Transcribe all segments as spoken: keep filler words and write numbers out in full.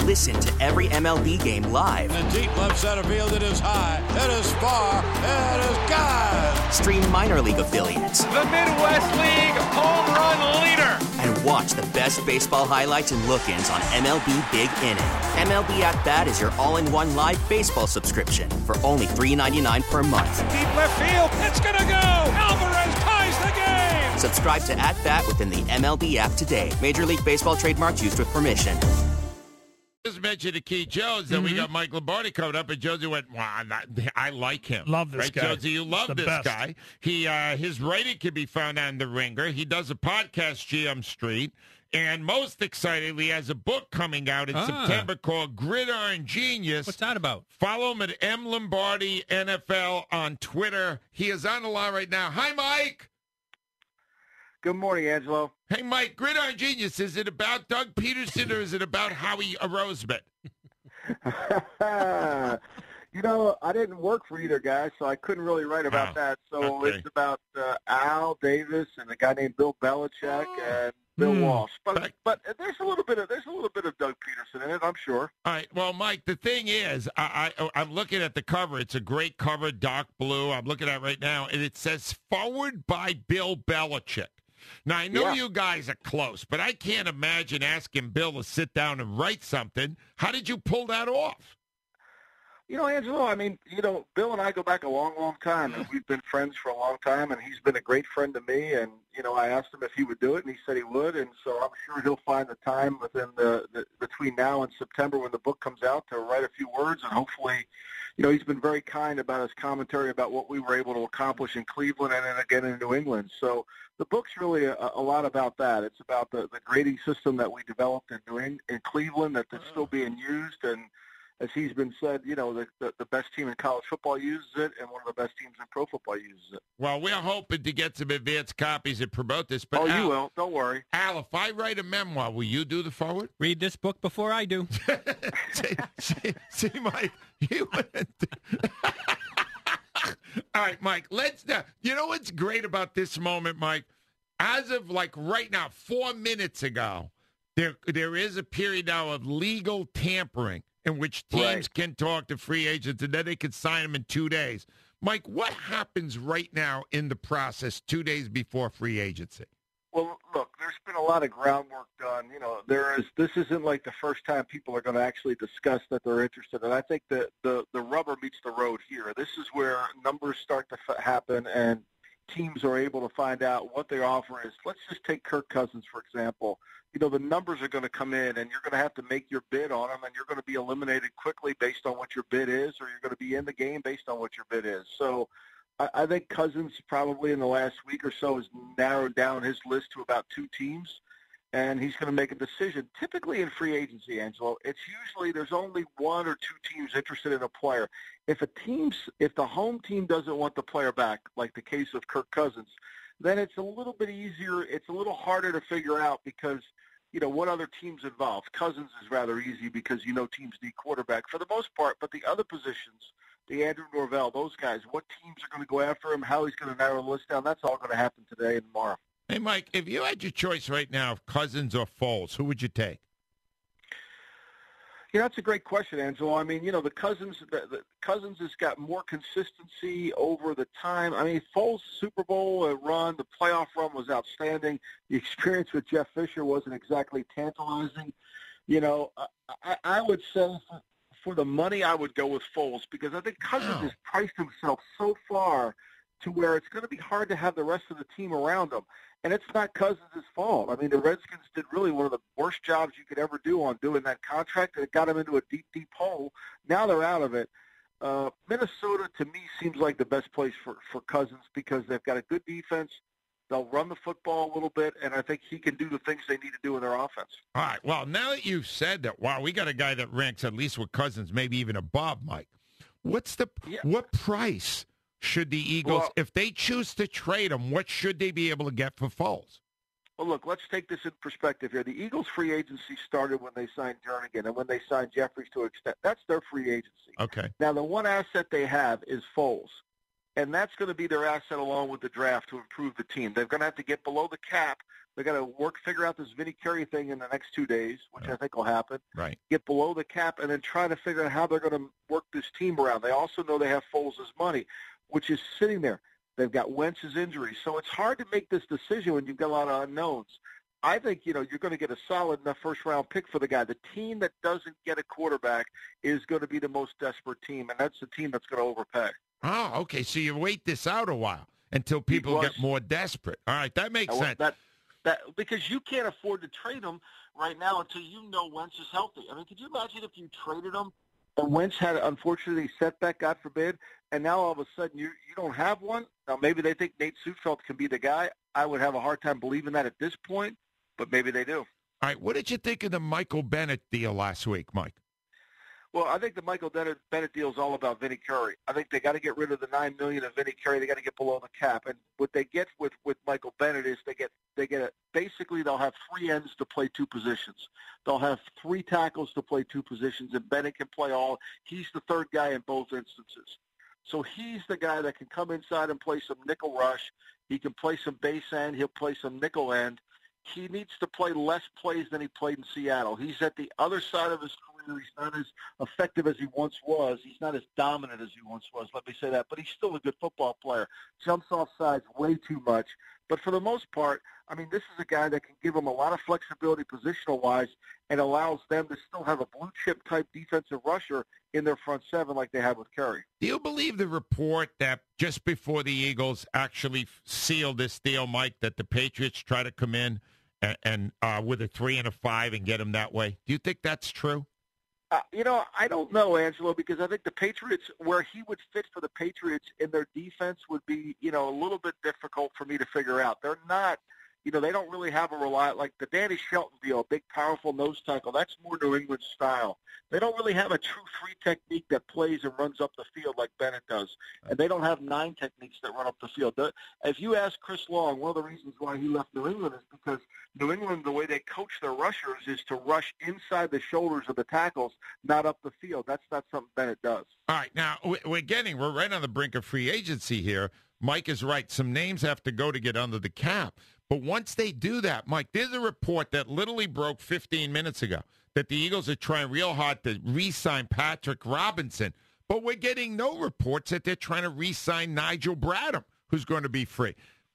Listen to every M L B game live. In the deep left center field, it is high, it is far, it is gone. Stream minor league affiliates. The Midwest League home run leader. And watch the best baseball highlights and look-ins on M L B Big Inning. M L B At Bat is your all-in-one live baseball subscription for only three dollars and ninety-nine cents per month. Deep left field, it's gonna go. Alvarez ties the game. Subscribe to At Bat within the M L B app today. Major League Baseball trademarks used with permission. Just mentioned to Keith Jones that mm-hmm. we got Mike Lombardi coming up, and Josie went, "Wow, not, I like him. Love this right, guy. Josie, you love this best. guy. He uh, his writing can be found on The Ringer. He does a podcast, G M Street, and most excitingly, he has a book coming out in ah. September called Gridiron Genius. What's that about? Follow him at M Lombardi N F L on Twitter. He is on the line right now. Hi, Mike. Good morning, Angelo. Hey, Mike, Gridiron Genius, is it about Doug Peterson or is it about Howie Roseman? You know, I didn't work for either guy, so I couldn't really write about oh, that. So okay. it's about uh, Al Davis and a guy named Bill Belichick and Bill mm. Walsh. But but there's a little bit of there's a little bit of Doug Peterson in it, I'm sure. All right. Well, Mike, the thing is, I, I I'm looking at the cover. It's a great cover, dark blue. I'm looking at it right now, and it says "Forward by Bill Belichick." Now, I know yeah. you guys are close, but I can't imagine asking Bill to sit down and write something. How did you pull that off? You know, Angelo, I mean, you know, Bill and I go back a long, long time, and we've been friends for a long time, and he's been a great friend to me, and, you know, I asked him if he would do it, and he said he would, and so I'm sure he'll find the time within the, the between now and September when the book comes out to write a few words, and hopefully, you know, he's been very kind about his commentary about what we were able to accomplish in Cleveland and then again in New England. So the book's really a, a lot about that. It's about the, the grading system that we developed in New England, in Cleveland that is still being used, and as he's been said, you know, the, the, the best team in college football uses it, and one of the best teams in pro football uses it. Well, we're hoping to get some advanced copies and promote this. But oh, Al, you will. Don't worry. Al, if I write a memoir, will you do the forward? Read this book before I do. see, see, see, Mike, you wouldn't. All right, Mike, let's now. You know what's great about this moment, Mike? As of, like, right now, four minutes ago, there there is a period now of legal tampering in which teams right. can talk to free agents, and then they can sign them in two days. Mike, what happens right now in the process two days before free agency? Well, look, there's been a lot of groundwork done. You know, there is. This isn't like the first time people are going to actually discuss that they're interested. And I think that the, the rubber meets the road here. This is where numbers start to f- happen and teams are able to find out what their offer is. Let's just take Kirk Cousins, for example. You know, the numbers are going to come in, and you're going to have to make your bid on them, and you're going to be eliminated quickly based on what your bid is, or you're going to be in the game based on what your bid is. So I, I think Cousins probably in the last week or so has narrowed down his list to about two teams, and he's going to make a decision. Typically in free agency, Angelo, it's usually there's only one or two teams interested in a player. If a team's, if the home team doesn't want the player back, like the case of Kirk Cousins, then it's a little bit easier. It's a little harder to figure out because, you know, what other teams involved. Cousins is rather easy because, you know, teams need quarterback for the most part. But the other positions, the Andrew Norvell, those guys, what teams are going to go after him, how he's going to narrow the list down, that's all going to happen today and tomorrow. Hey, Mike, if you had your choice right now of Cousins or Foles, who would you take? Yeah, that's a great question, Angelo. I mean, you know, the Cousins, the, the Cousins has got more consistency over the time. I mean, Foles' Super Bowl run, the playoff run was outstanding. The experience with Jeff Fisher wasn't exactly tantalizing. You know, I, I would say for, for the money, I would go with Foles because I think Cousins wow. has priced himself so far to where it's going to be hard to have the rest of the team around him. And it's not Cousins' fault. I mean, the Redskins did really one of the worst jobs you could ever do on doing that contract, and it got them into a deep, deep hole. Now they're out of it. Uh, Minnesota, to me, seems like the best place for, for Cousins because they've got a good defense. They'll run the football a little bit, and I think he can do the things they need to do in their offense. All right. Well, now that you've said that, wow, we got a guy that ranks at least with Cousins, maybe even above Mike. What's the yeah. what price should the Eagles, well, if they choose to trade him, what should they be able to get for Foles? Well, look, let's take this in perspective here. The Eagles' free agency started when they signed Jernigan and when they signed Jeffries to extend. That's their free agency. Okay. Now, the one asset they have is Foles, and that's going to be their asset along with the draft to improve the team. They're going to have to get below the cap, They got to work, figure out this Vinny Curry thing in the next two days, which right. I think will happen. Right. Get below the cap, and then try to figure out how they're going to work this team around. They also know they have Foles' money, which is sitting there. They've got Wentz's injury, so it's hard to make this decision when you've got a lot of unknowns. I think, you know, you're going to get a solid enough first-round pick for the guy. The team that doesn't get a quarterback is going to be the most desperate team, and that's the team that's going to overpay. Oh, okay. So you wait this out a while until people Because, get more desperate. All right, that makes well, sense. That, that, because you can't afford to trade him right now until you know Wentz is healthy. I mean, could you imagine if you traded him and Wentz had, unfortunately, a setback, God forbid, and now all of a sudden you you don't have one? Now, maybe they think Nate Sudfeld can be the guy. I would have a hard time believing that at this point. But maybe they do. All right, what did you think of the Michael Bennett deal last week, Mike? Well, I think the Michael Bennett, Bennett deal is all about Vinny Curry. I think they got to get rid of the nine million dollars of Vinny Curry. They got to get below the cap. And what they get with, with Michael Bennett is they get they get a, basically they'll have three ends to play two positions. They'll have three tackles to play two positions, and Bennett can play all. He's the third guy in both instances. So he's the guy that can come inside and play some nickel rush. He can play some base end. He'll play some nickel end. He needs to play less plays than he played in Seattle. He's at the other side of his career. He's not as effective as he once was. He's not as dominant as he once was, let me say that. But he's still a good football player. Jumps off sides way too much. But for the most part, I mean, this is a guy that can give them a lot of flexibility positional-wise and allows them to still have a blue-chip type defensive rusher in their front seven like they have with Curry. Do you believe the report that just before the Eagles actually sealed this deal, Mike, that the Patriots try to come in and, and uh, with a three and a five and get him that way? Do you think that's true? Uh, you know, I don't know, Angelo, because I think the Patriots, where he would fit for the Patriots in their defense would be, you know, a little bit difficult for me to figure out. They're not, you know, they don't really have a rely like the Danny Shelton deal, a big, powerful nose tackle. That's more New England style. They don't really have a true three technique that plays and runs up the field like Bennett does. And they don't have nine techniques that run up the field. If you ask Chris Long, one of the reasons why he left New England is because New England, the way they coach their rushers is to rush inside the shoulders of the tackles, not up the field. That's not something Bennett does. All right, now, we're getting, we're right on the brink of free agency here. Mike is right. Some names have to go to get under the cap. But once they do that, Mike, there's a report that literally broke fifteen minutes ago that the Eagles are trying real hard to re-sign Patrick Robinson. But we're getting no reports that they're trying to re-sign Nigel Bradham, who's going to be free.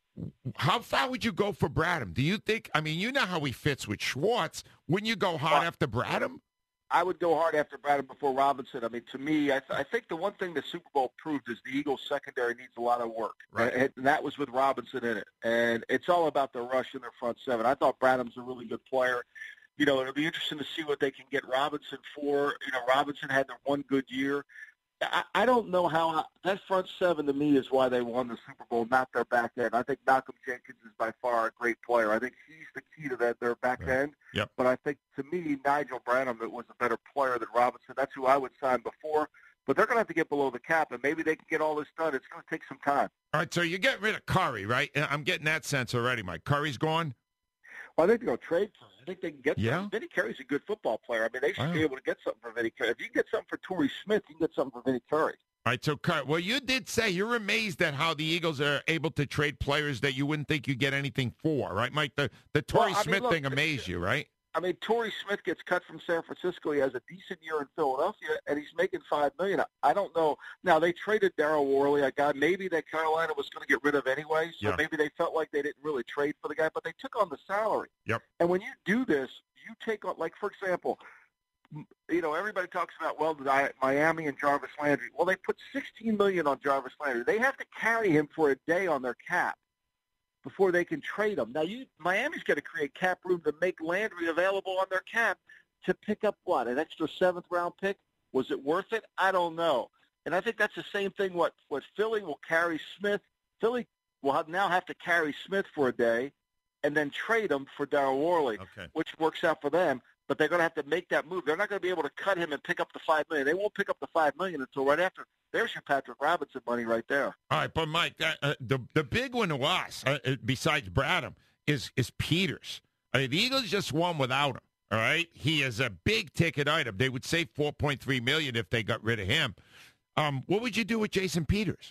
How far would you go for Bradham? Do you think, I mean, you know how he fits with Schwartz. Wouldn't you go hard well, after Bradham? I would go hard after Bradham before Robinson. I mean, to me, I, th- I think the one thing the Super Bowl proved is the Eagles' secondary needs a lot of work. Right. And, and that was with Robinson in it. And it's all about the rush in their front seven. I thought Bradham's a really good player. You know, it'll be interesting to see what they can get Robinson for. You know, Robinson had the one good year. I, I don't know how – that front seven to me is why they won the Super Bowl, not their back end. I think Malcolm Jenkins is by far a great player. I think he's the key to that their back right. end. Yep. But I think, to me, Nigel Bradham was a better player than Robinson. That's who I would sign before. But they're going to have to get below the cap, and maybe they can get all this done. It's going to take some time. All right, so you get rid of Curry, right? I'm getting that sense already, Mike. Curry's gone? Well, I think they're going to trade for him. I think they can get yeah. something. Vinny Curry's a good football player. I mean, they should wow. be able to get something for Vinny Curry. If you can get something for Torrey Smith, you can get something for Vinny Curry. All right, so, well, you did say you're amazed at how the Eagles are able to trade players that you wouldn't think you'd get anything for, right, Mike? The the Torrey well, I Smith mean, look, thing amazed you, right? I mean, Torrey Smith gets cut from San Francisco. He has a decent year in Philadelphia, and he's making five million dollars. I don't know. Now, they traded Darryl Worley, a guy maybe that Carolina was going to get rid of anyway, so yeah. maybe they felt like they didn't really trade for the guy, but they took on the salary. Yep. And when you do this, you take on, like, for example – you know, everybody talks about, well, Miami and Jarvis Landry. Well, they put sixteen million dollars on Jarvis Landry. They have to carry him for a day on their cap before they can trade him. Now, you, Miami's got to create cap room to make Landry available on their cap to pick up, what, an extra seventh-round pick? Was it worth it? I don't know. And I think that's the same thing what, what Philly will carry Smith. Philly will have, now have to carry Smith for a day and then trade him for Darryl Worley, okay. which works out for them. But they're going to have to make that move. They're not going to be able to cut him and pick up the five million dollars. They won't pick up the five million dollars until right after. There's your Patrick Robinson money right there. All right, but Mike, uh, uh, the the big one to us, uh, besides Bradham, is is Peters. I mean, the Eagles just won without him. All right, he is a big ticket item. They would save four point three million dollars if they got rid of him. Um, what would you do with Jason Peters?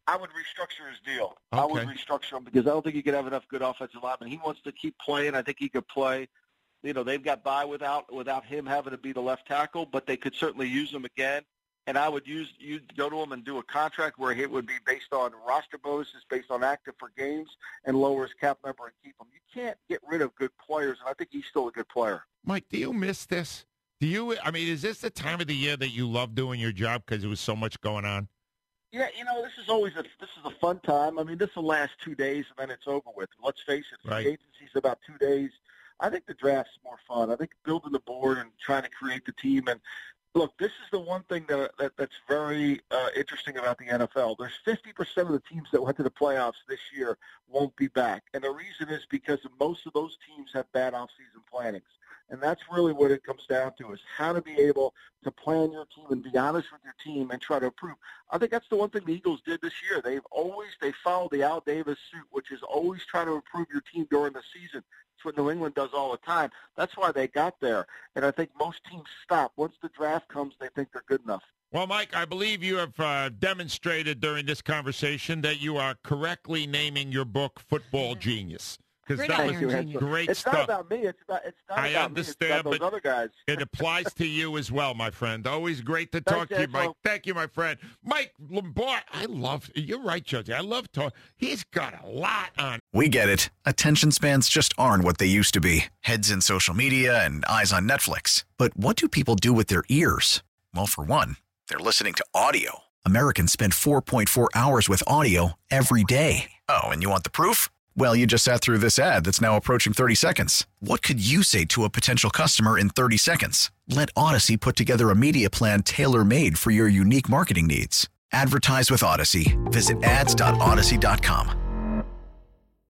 I would restructure his deal. Okay. I would restructure him because I don't think he could have enough good offensive linemen. He wants to keep playing. I think he could play. You know, they've got by without without him having to be the left tackle, but they could certainly use him again. And I would use you go to him and do a contract where it would be based on roster bonuses, based on active for games, and lower his cap number and keep him. You can't get rid of good players, and I think he's still a good player. Mike, do you miss this? Do you? I mean, is this the time of the year that you love doing your job because there was so much going on? Yeah, you know, this is always a this is a fun time. I mean, this will last two days and then it's over with. Let's face it, right. The agency's about two days. I think the draft's more fun. I think building the board and trying to create the team. And look, this is the one thing that, that that's very uh, interesting about the N F L. There's fifty percent of the teams that went to the playoffs this year won't be back. And the reason is because most of those teams have bad off-season plannings. And that's really what it comes down to, is how to be able to plan your team and be honest with your team and try to improve. I think that's the one thing the Eagles did this year. They've always, they followed the Al Davis suit, which is always try to improve your team during the season. That's what New England does all the time. That's why they got there. And I think most teams stop. Once the draft comes, they think they're good enough. Well, Mike, I believe you have uh, demonstrated during this conversation that you are correctly naming your book Football Genius. Because that was you, great it's stuff. It's not about me. It's about it's not I about understand, me. It's about those but other guys. It applies to you as well, my friend. Always great to Thanks, talk to you, Mike. Angelo. Thank you, my friend. Mike Lombard, I love, you're right, Josie. I love talking. He's got a lot on. We get it. Attention spans just aren't what they used to be. Heads in social media and eyes on Netflix. But what do people do with their ears? Well, for one, they're listening to audio. Americans spend four point four hours with audio every day. Oh, and you want the proof? Well, you just sat through this ad that's now approaching thirty seconds. What could you say to a potential customer in thirty seconds? Let Odyssey put together a media plan tailor-made for your unique marketing needs. Advertise with Odyssey. Visit ads dot odyssey dot com.